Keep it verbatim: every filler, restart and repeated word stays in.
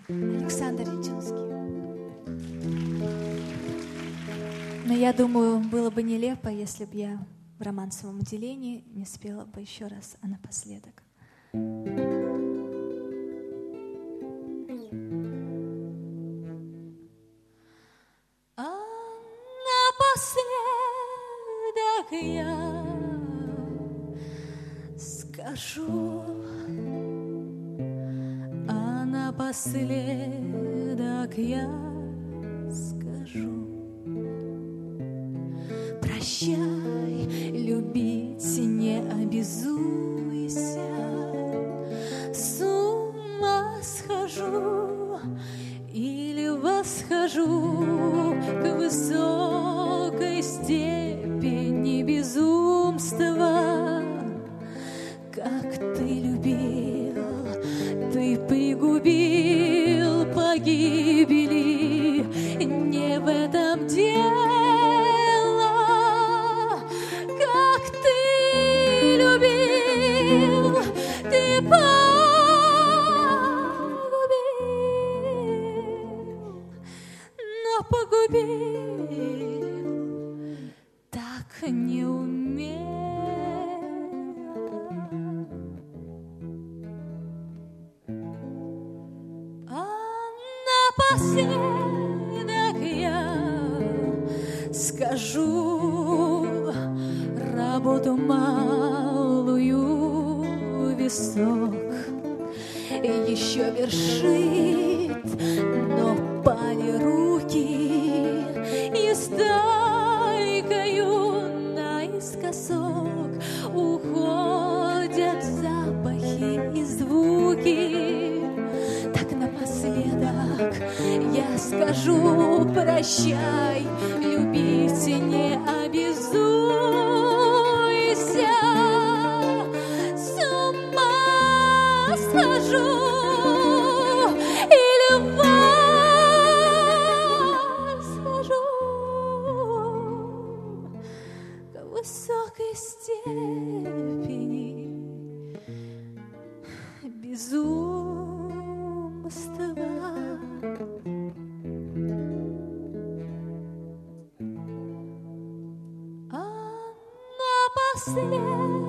Александр Ричинский. Но я думаю, было бы нелепо, если бы я в романсовом отделении не спела бы еще раз, а напоследок. А напоследок я скажу, а напоследок я скажу: прощай, любить не обязуйся, с ума схожу или восхожу к высокой степени безумства. Как ты любил, ты пригубил погибели, не в этом дело. Как ты любил, ты погубил, но погубил так не умел. Напоследок я скажу работу малую висок еще вершит, но пали руки и стайкою наискосок уходят запахи и звуки. Напоследок я скажу: прощай, любить не обязуйся, с ума схожу или восхожу к высокой степени безумства. А напоследок